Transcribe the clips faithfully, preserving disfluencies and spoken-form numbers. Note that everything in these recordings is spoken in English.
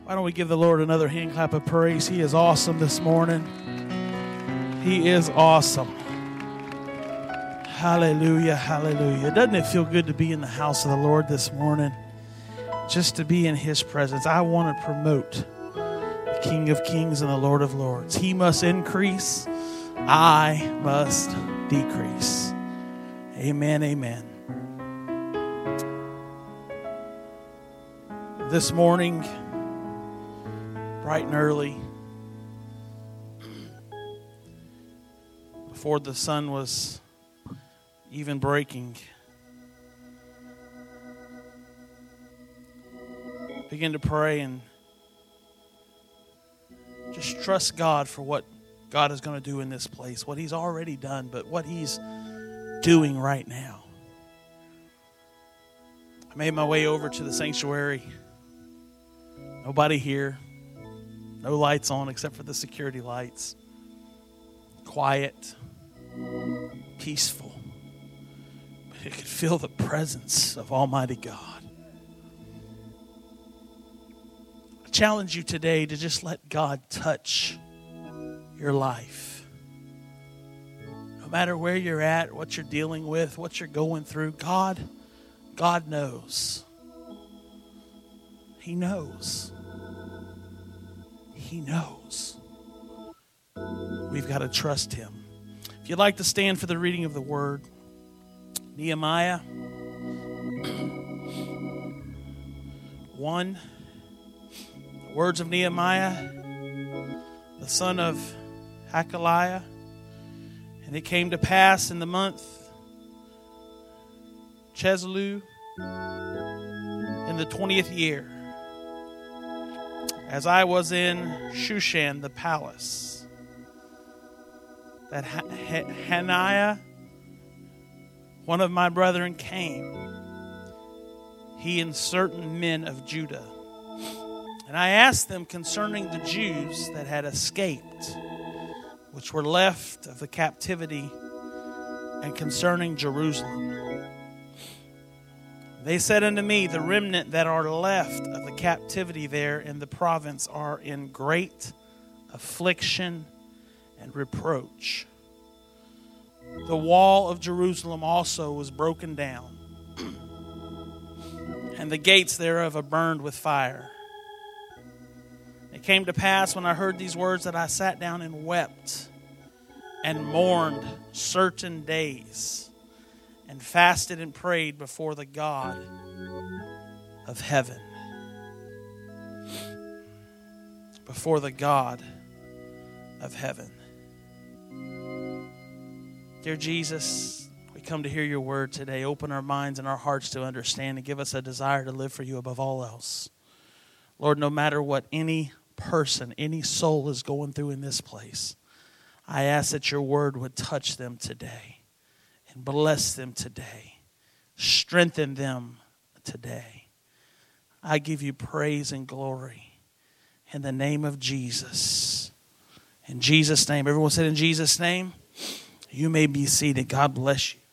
Why don't we give the Lord another hand clap of praise? He is awesome this morning. He is awesome. Hallelujah, hallelujah. Doesn't it feel good to be in the house of the Lord this morning? Just to be in His presence. I want to promote the King of Kings and the Lord of Lords. He must increase. I must decrease. Amen, amen. This morning, bright and early, before the sun was even breaking, begin to pray and just trust God for what God is going to do in this place, what He's already done, but what He's doing right now. I made my way over to the sanctuary. Nobody here. No lights on except for the security lights. Quiet. Peaceful. But you could feel the presence of Almighty God. I challenge you today to just let God touch your life. No matter where you're at, what you're dealing with, what you're going through, God, God knows. He knows. He knows. We've got to trust Him. If you'd like to stand for the reading of the Word, Nehemiah one, the words of Nehemiah, the son of Hakaliah. And it came to pass in the month Chisleu, in the twentieth year, as I was in Shushan the palace, that Hananiah, one of my brethren, came, he and certain men of Judah. And I asked them concerning the Jews that had escaped, which were left of the captivity, and concerning Jerusalem. They said unto me, the remnant that are left of the captivity there in the province are in great affliction and reproach. The wall of Jerusalem also was broken down, and the gates thereof are burned with fire. It came to pass when I heard these words that I sat down and wept and mourned certain days, and fasted and prayed before the God of heaven. Before the God of heaven. Dear Jesus, we come to hear your word today. Open our minds and our hearts to understand and give us a desire to live for you above all else. Lord, no matter what any person, any soul is going through in this place, I ask that your word would touch them today. Bless them today. Strengthen them today. I give you praise and glory in the name of Jesus. In Jesus' name. Everyone said in Jesus' name. You may be seated. God bless you.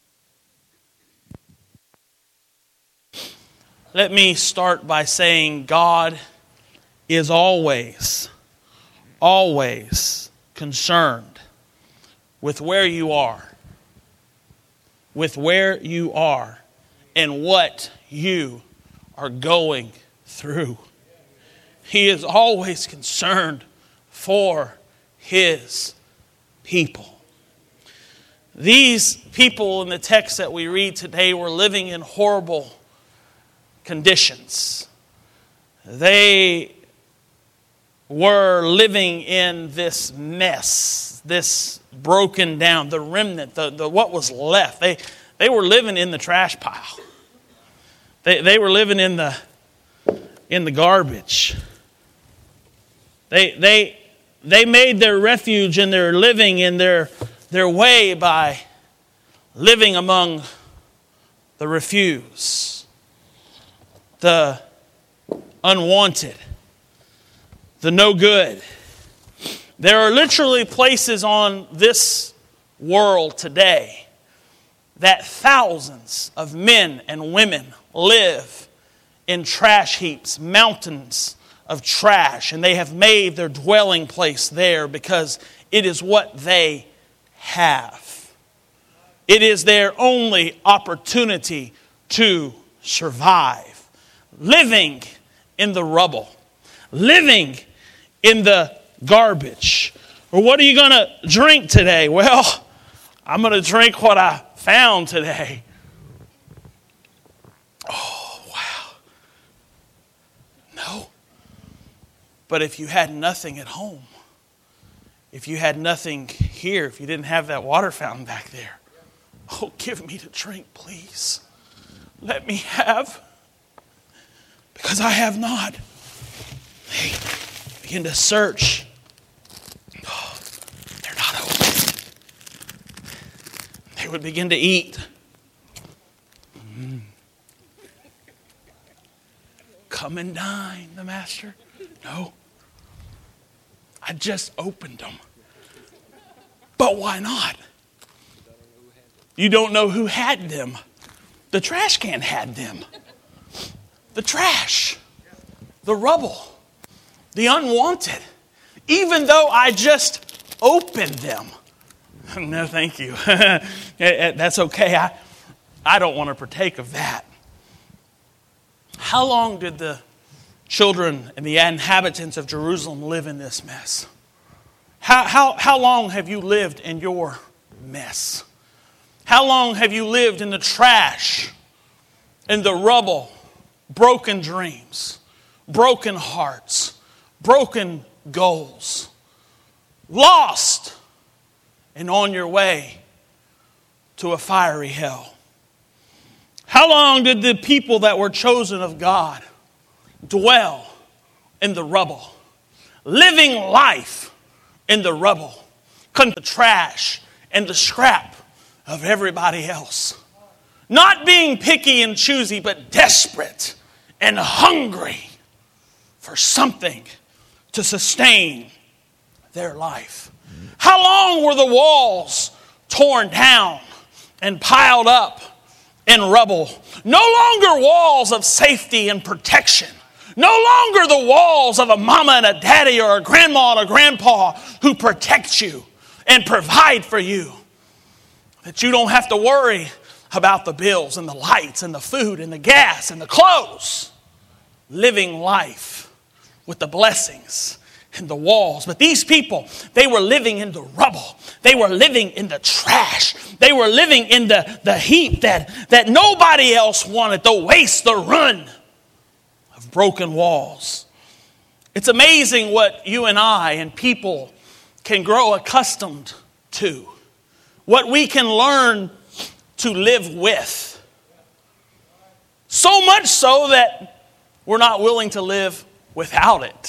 Let me start by saying God is always, always concerned with where you are. With where you are and what you are going through. He is always concerned for His people. These people in the text that we read today were living in horrible conditions. They were living in this mess, this broken down, the remnant, the, the what was left. They they were living in the trash pile. They they were living in the in the garbage. They they they made their refuge and their living in their their way by living among the refuse, the unwanted, the no good. There are literally places on this world today that thousands of men and women live in trash heaps, mountains of trash, and they have made their dwelling place there because it is what they have. It is their only opportunity to survive. Living in the rubble. Living in the garbage. Or what are you going to drink today? Well, I'm going to drink what I found today. Oh, wow. No. But if you had nothing at home, if you had nothing here, if you didn't have that water fountain back there, oh, give me to drink, please. Let me have, because I have not. They begin to search. Oh, they're not open. They would begin to eat. Mm. Come and dine, the master. No. I just opened them. But why not? You don't know who had them. The trash can had them. The trash. The rubble. The unwanted. Even though I just opened them. No, thank you. That's okay. I, I don't want to partake of that. How long did the children and the inhabitants of Jerusalem live in this mess? How, how, how long have you lived in your mess? How long have you lived in the trash, in the rubble, broken dreams, broken hearts, broken goals, lost and on your way to a fiery hell? How long did the people that were chosen of God dwell in the rubble, living life in the rubble, the trash and the scrap of everybody else? Not being picky and choosy, but desperate and hungry for something to sustain their life. How long were the walls torn down and piled up in rubble? No longer walls of safety and protection. No longer the walls of a mama and a daddy or a grandma and a grandpa who protect you and provide for you. That you don't have to worry about the bills and the lights and the food and the gas and the clothes. Living life with the blessings and the walls. But these people, they were living in the rubble. They were living in the trash. They were living in the, the heap that, that nobody else wanted. The waste, the ruin of broken walls. It's amazing what you and I and people can grow accustomed to. What we can learn to live with. So much so that we're not willing to live without it.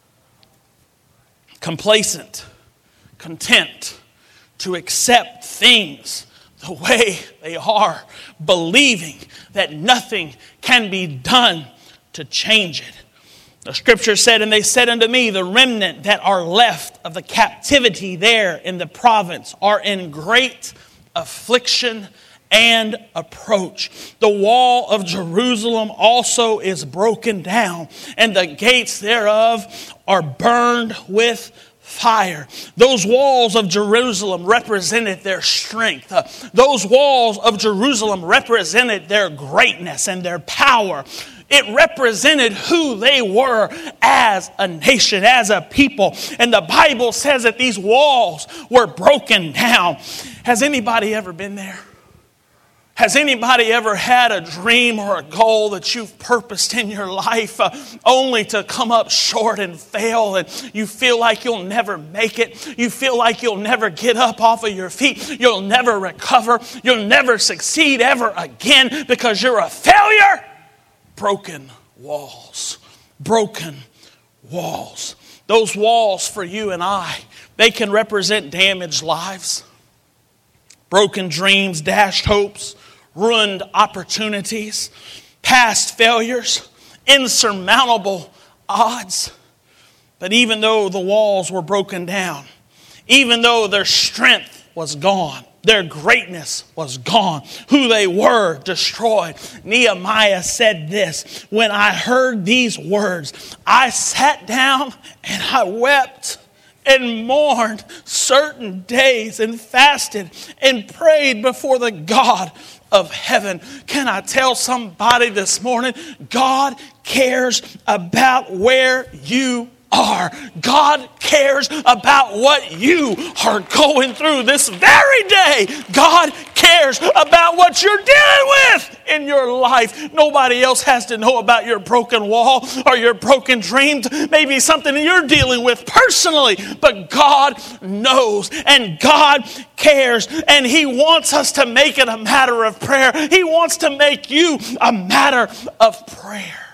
Complacent, content to accept things the way they are, believing that nothing can be done to change it. The scripture said, and they said unto me, the remnant that are left of the captivity there in the province are in great affliction and approach. The wall of Jerusalem also is broken down, and the gates thereof are burned with fire. Those walls of Jerusalem represented their strength. Uh, those walls of Jerusalem represented their greatness and their power. It represented who they were as a nation, as a people. And the Bible says that these walls were broken down. Has anybody ever been there? Has anybody ever had a dream or a goal that you've purposed in your life uh, only to come up short and fail, and you feel like you'll never make it? You feel like you'll never get up off of your feet. You'll never recover. You'll never succeed ever again because you're a failure? Broken walls. Broken walls. Those walls for you and I, they can represent damaged lives, broken dreams, dashed hopes, ruined opportunities, past failures, insurmountable odds. But even though the walls were broken down, even though their strength was gone, Their greatness was gone. Who they were destroyed. Nehemiah said this, when I heard these words, I sat down and I wept and mourned certain days and fasted and prayed before the God of heaven. Can I tell somebody this morning, God cares about where you are. God cares about what you are going through this very day. God cares about what you're dealing with in your life. Nobody else has to know about your broken wall or your broken dreams. Maybe something you're dealing with personally, but God knows and God cares, and He wants us to make it a matter of prayer. He wants to make you a matter of prayer.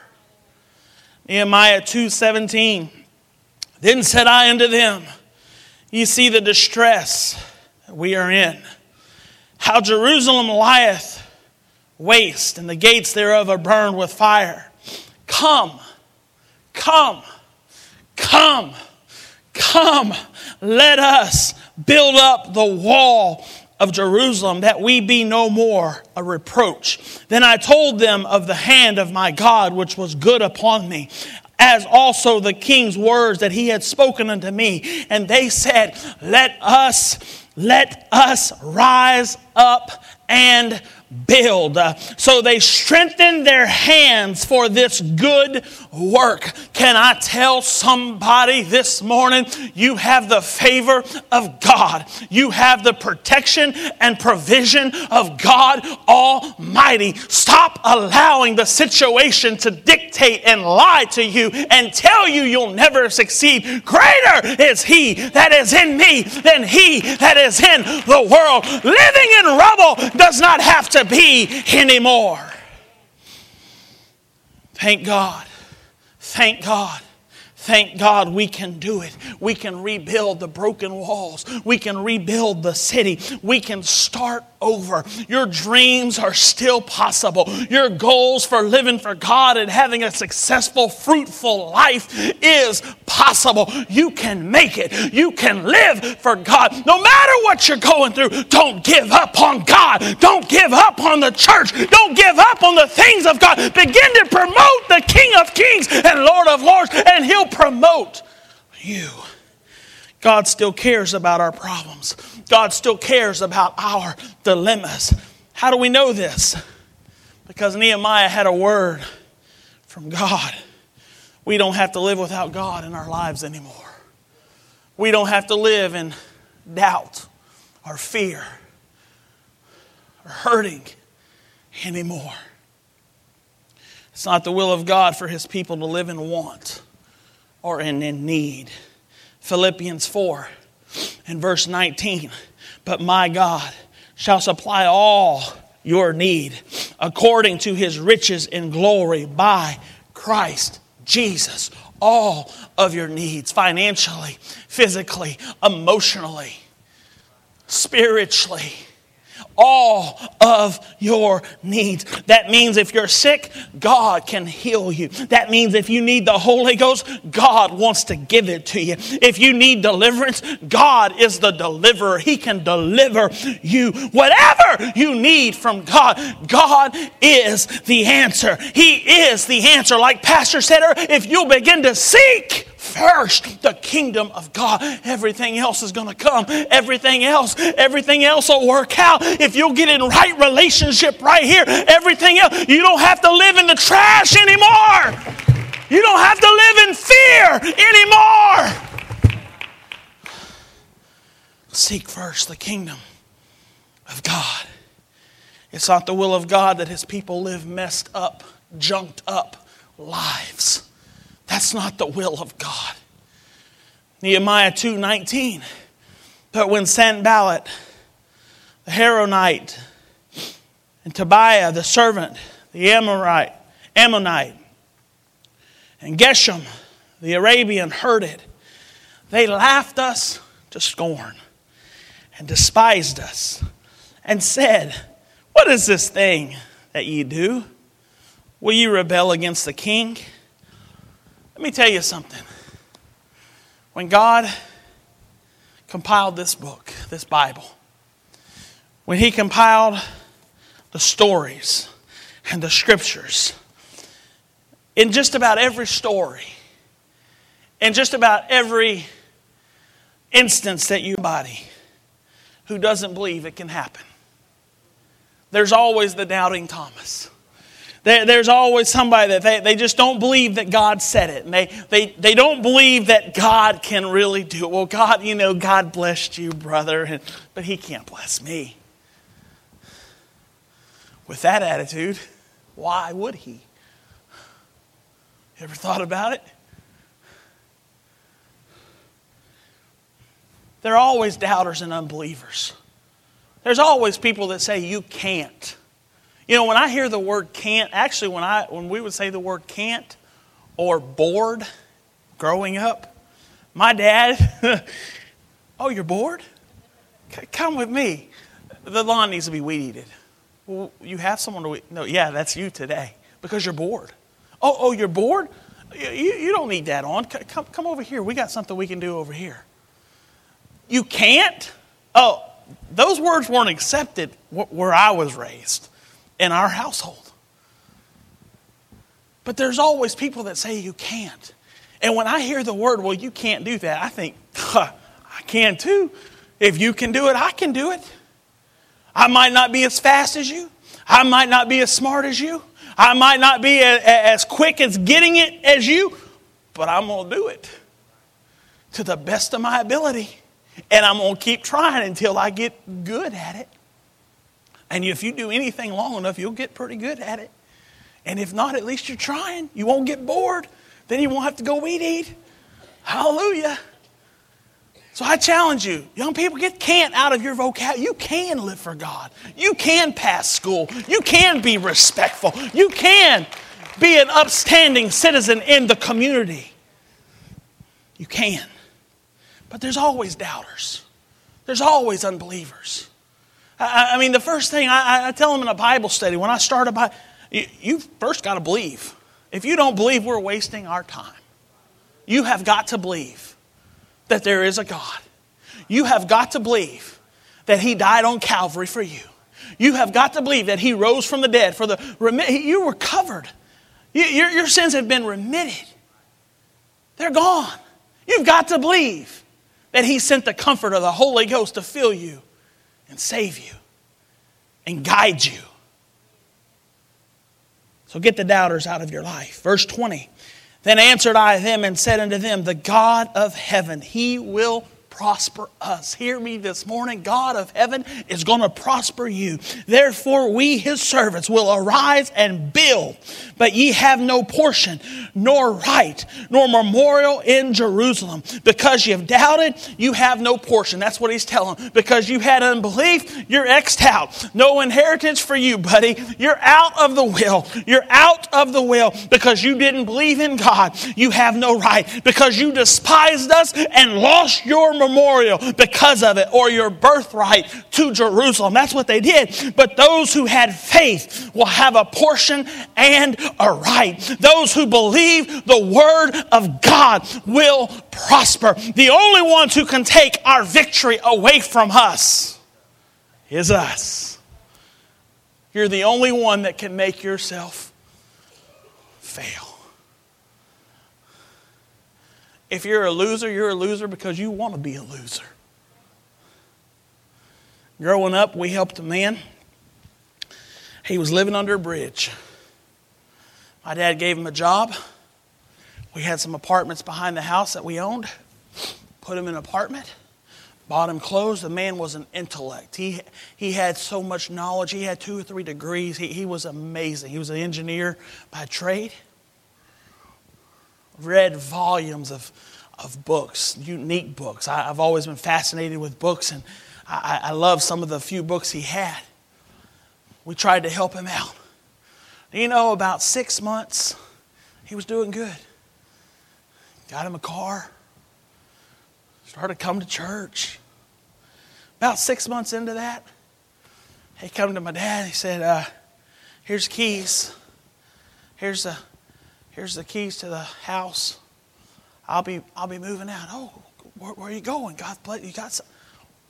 Nehemiah two seventeen. Then said I unto them, ye see the distress that we are in, how Jerusalem lieth waste, and the gates thereof are burned with fire. Come, come, come, come, let us build up the wall of Jerusalem, that we be no more a reproach. Then I told them of the hand of my God, which was good upon me, as also the king's words that he had spoken unto me. And they said, let us, let us rise up and build. So they strengthened their hands for this good work. Can I tell somebody this morning, you have the favor of God. You have the protection and provision of God Almighty. Stop allowing the situation to dictate and lie to you and tell you you'll never succeed. Greater is He that is in me than he that is in the world. Living in rubble does not have to be anymore. Thank God. Thank God. Thank God we can do it. We can rebuild the broken walls. We can rebuild the city. We can start over. Your dreams are still possible. Your goals for living for God and having a successful, fruitful life is possible. You can make it. You can live for God. No matter what you're going through, don't give up on God. Don't give up on the church. Don't give up on the things of God. Begin to promote the King of Kings and Lord of Lords, and He'll promote you. God still cares about our problems. God still cares about our dilemmas. How do we know this? Because Nehemiah had a word from God. We don't have to live without God in our lives anymore. We don't have to live in doubt or fear or hurting anymore. It's not the will of God for His people to live in want or in, in need. Philippians four and verse nineteen. But my God shall supply all your need according to His riches in glory by Christ Jesus. All of your needs, financially, physically, emotionally, spiritually. All of your needs. That means if you're sick, God can heal you. That means if you need the Holy Ghost, God wants to give it to you. If you need deliverance, God is the deliverer. He can deliver you. Whatever you need from God, God is the answer. He is the answer. Like Pastor said earlier, if you'll begin to seek first the kingdom of God, everything else is going to come. Everything else, everything else will work out. If you'll get in right relationship right here, everything else, you don't have to live in the trash anymore. You don't have to live in fear anymore. Seek first the kingdom of God. It's not the will of God that His people live messed up, junked up lives. That's not the will of God. Nehemiah two nineteen. But when Sanballat, the Horonite, and Tobiah, the servant, the Amorite, Ammonite, and Geshem, the Arabian, heard it, they laughed us to scorn and despised us and said, what is this thing that ye do? Will ye rebel against the king? Let me tell you something. When God compiled this book, this Bible, when he compiled the stories and the scriptures, in just about every story, in just about every instance that you body who doesn't believe it can happen, there's always the doubting Thomas. There, there's always somebody that they, they just don't believe that God said it. And they, they, they don't believe that God can really do it. Well, God, you know, God blessed you, brother, and, but he can't bless me. With that attitude, why would he? Ever thought about it? There are always doubters and unbelievers. There's always people that say you can't. You know, when I hear the word can't, actually when I when we would say the word can't or bored growing up, my dad, oh, you're bored? C- come with me. The lawn needs to be weed eated. Well, you have someone to weed. No, yeah, that's you today because you're bored. Oh, oh, you're bored? You, you don't need that on. C- come, come over here. We got something we can do over here. You can't? Oh, those words weren't accepted where I was raised in our household. But there's always people that say you can't. And when I hear the word, well, you can't do that, I think, huh, I can too. If you can do it, I can do it. I might not be as fast as you. I might not be as smart as you. I might not be as quick as getting it as you. But I'm going to do it to the best of my ability. And I'm going to keep trying until I get good at it. And if you do anything long enough, you'll get pretty good at it. And if not, at least you're trying. You won't get bored. Then you won't have to go weed eat. Hallelujah. So I challenge you, young people, get can't out of your vocabulary. You can live for God. You can pass school. You can be respectful. You can be an upstanding citizen in the community. You can. But there's always doubters. There's always unbelievers. I, I mean, the first thing I, I tell them in a Bible study, when I start a Bible, you, you first got to believe. If you don't believe, we're wasting our time. You have got to believe that there is a God. You have got to believe that He died on Calvary for you. You have got to believe that He rose from the dead. For the you were covered. You, your, your sins have been remitted. They're gone. You've got to believe that He sent the comfort of the Holy Ghost to fill you and save you and guide you. So get the doubters out of your life. Verse twenty. Then answered I them and said unto them, the God of heaven, He will prosper us. Hear me this morning. God of heaven is going to prosper you. Therefore we, His servants, will arise and build. But ye have no portion, nor right, nor memorial in Jerusalem. Because you have doubted, you have no portion. That's what He's telling them. Because you had unbelief, you're X'd out. No inheritance for you, buddy. You're out of the will. You're out of the will. Because you didn't believe in God, you have no right. Because you despised us and lost your memorial because of it, or your birthright to Jerusalem. That's what they did. But those who had faith will have a portion and a right. Those who believe the word of God will prosper. The only ones who can take our victory away from us is us. You're the only one that can make yourself fail. If you're a loser, you're a loser because you want to be a loser. Growing up, we helped a man. He was living under a bridge. My dad gave him a job. We had some apartments behind the house that we owned. Put him in an apartment. Bought him clothes. The man was an intellect. He he had so much knowledge. He had two or three degrees. He, he was amazing. He was an engineer by trade. Read volumes of, of books, unique books. I, I've always been fascinated with books, and I, I love some of the few books he had. We tried to help him out. You know, about six months, he was doing good. Got him a car. Started to come to church. About six months into that, he came to my dad. He said, uh, here's the keys. Here's the Here's the keys to the house. I'll be I'll be moving out. Oh, where, where are you going? God bless you. Got some.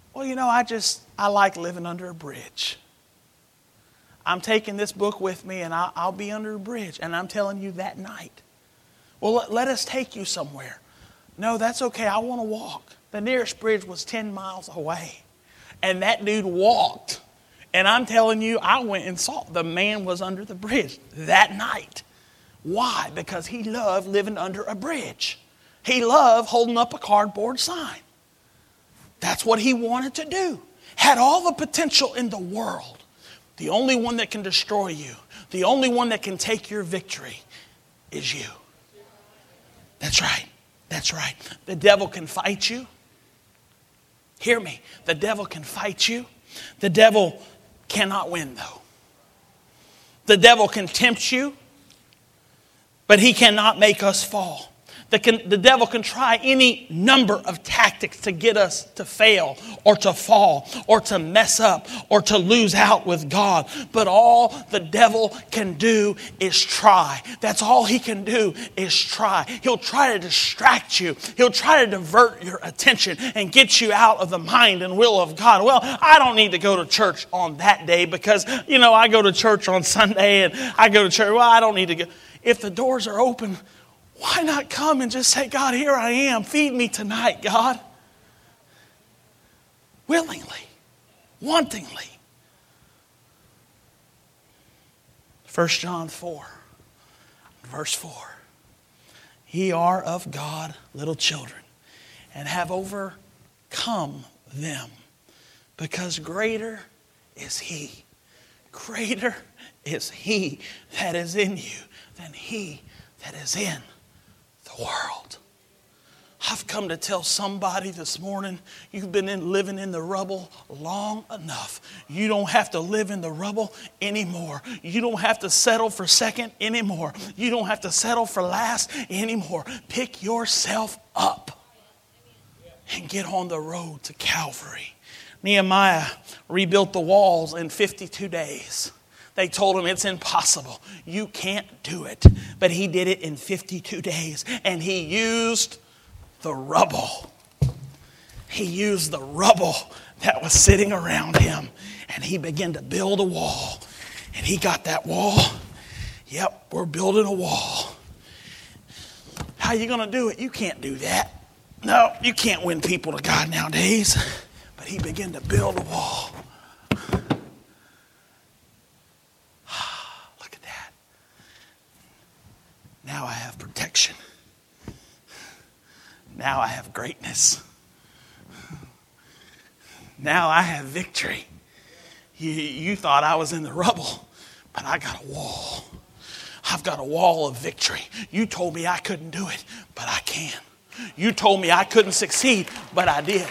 Well, you know, I just, I like living under a bridge. I'm taking this book with me and I'll, I'll be under a bridge. And I'm telling you that night. Well, let, let us take you somewhere. No, that's okay. I want to walk. The nearest bridge was ten miles away. And that dude walked. And I'm telling you, I went and saw the man was under the bridge that night. Why? Because he loved living under a bridge. He loved holding up a cardboard sign. That's what he wanted to do. Had all the potential in the world. The only one that can destroy you, the only one that can take your victory is you. That's right. That's right. The devil can fight you. Hear me. The devil can fight you. The devil cannot win, though. The devil can tempt you, but he cannot make us fall. The, can, the devil can try any number of tactics to get us to fail or to fall or to mess up or to lose out with God. But all the devil can do is try. That's all he can do is try. He'll try to distract you. He'll try to divert your attention and get you out of the mind and will of God. Well, I don't need to go to church on that day because, you know, I go to church on Sunday and I go to church. Well, I don't need to go. If the doors are open, why not come and just say, God, here I am. Feed me tonight, God. Willingly, wantingly. First John four, verse four. Ye are of God, little children, and have overcome them, because greater is He. Greater is He that is in you than he that is in the world. I've come to tell somebody this morning, you've been in, living in the rubble long enough. You don't have to live in the rubble anymore. You don't have to settle for second anymore. You don't have to settle for last anymore. Pick yourself up and get on the road to Calvary. Nehemiah rebuilt the walls in fifty-two days. They told him it's impossible. You can't do it. But he did it in fifty-two days. And he used the rubble. He used the rubble that was sitting around him. And he began to build a wall. And he got that wall. Yep, we're building a wall. How are you going to do it? You can't do that. No, you can't win people to God nowadays. But he began to build a wall. Now I have protection. Now I have greatness. Now I have victory. You, you thought I was in the rubble, but I got a wall. I've got a wall of victory. You told me I couldn't do it, but I can. You told me I couldn't succeed, but I did.